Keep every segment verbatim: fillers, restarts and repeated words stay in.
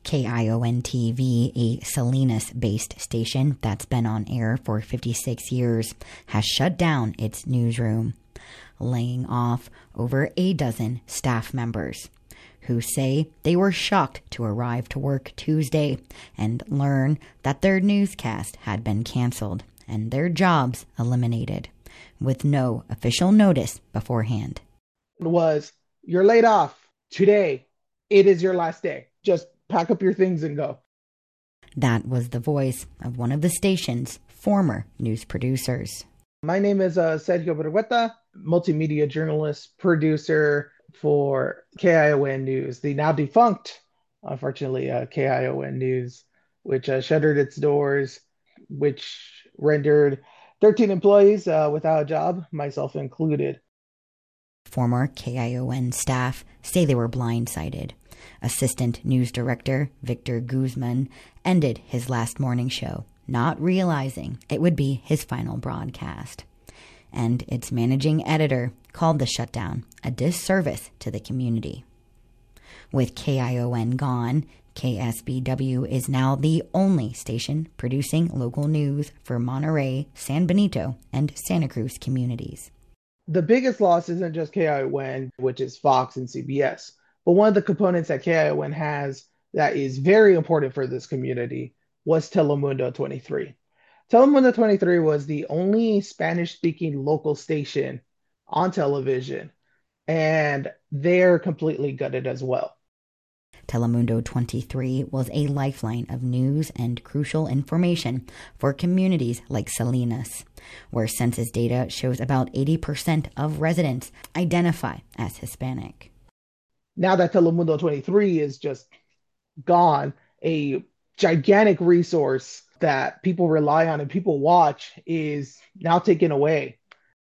K I O N T V, a Salinas-based station that's been on air for fifty-six years, has shut down its newsroom, laying off over a dozen staff members who say they were shocked to arrive to work Tuesday and learn that their newscast had been canceled and their jobs eliminated, with no official notice beforehand. Was, you're laid off today. It is your last day. Just pack up your things and go. That was the voice of one of the station's former news producers. My name is uh, Sergio Bergueta, multimedia journalist, producer for K I O N News, the now defunct, unfortunately, uh, K I O N News, which uh, shuttered its doors, which rendered thirteen employees uh, without a job, myself included. Former K I O N staff say they were blindsided. Assistant News Director Victor Guzman ended his last morning show, not realizing it would be his final broadcast. And its managing editor called the shutdown a disservice to the community. With K I O N gone, K S B W is now the only station producing local news for Monterey, San Benito, and Santa Cruz communities. The biggest loss isn't just K I O N, which is Fox and C B S, but one of the components that K I O N has that is very important for this community was Telemundo twenty-three. Telemundo twenty-three was the only Spanish-speaking local station on television, and they're completely gutted as well. Telemundo twenty-three was a lifeline of news and crucial information for communities like Salinas, where census data shows about eighty percent of residents identify as Hispanic. Now that Telemundo twenty-three is just gone, a gigantic resource that people rely on and people watch is now taken away.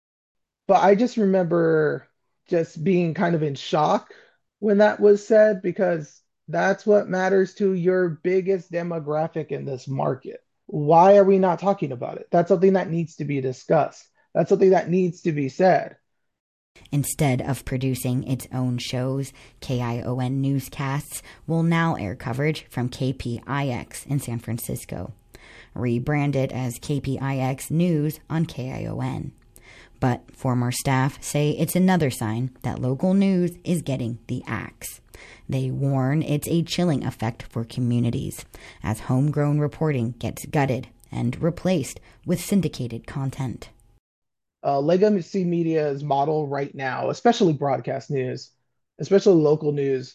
But I just remember just being kind of in shock when that was said, because that's what matters to your biggest demographic in this market. Why are we not talking about it? That's something that needs to be discussed. That's something that needs to be said. Instead of producing its own shows, K I O N newscasts will now air coverage from K P I X in San Francisco, rebranded as K P I X News on K I O N. But former staff say it's another sign that local news is getting the axe. They warn it's a chilling effect for communities as homegrown reporting gets gutted and replaced with syndicated content. Uh, legacy media's model right now, especially broadcast news, especially local news,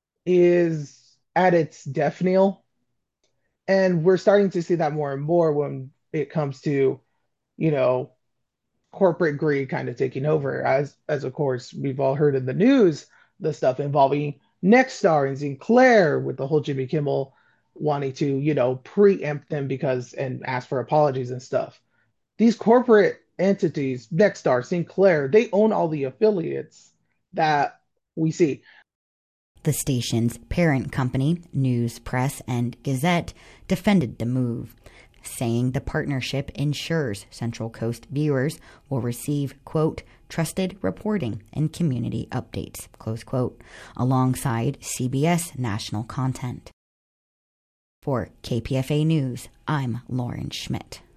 is at its death knell. And we're starting to see that more and more when it comes to, you know, corporate greed kind of taking over. As, as of course, we've all heard in the news, the stuff involving Nexstar and Sinclair with the whole Jimmy Kimmel wanting to, you know, preempt them because and ask for apologies and stuff. These corporate entities, Nexstar, Sinclair, they own all the affiliates that we see. The station's parent company, News Press and Gazette, defended the move, saying the partnership ensures Central Coast viewers will receive, quote, trusted reporting and community updates, close quote, alongside C B S national content. For K P F A News, I'm Lauren Schmidt.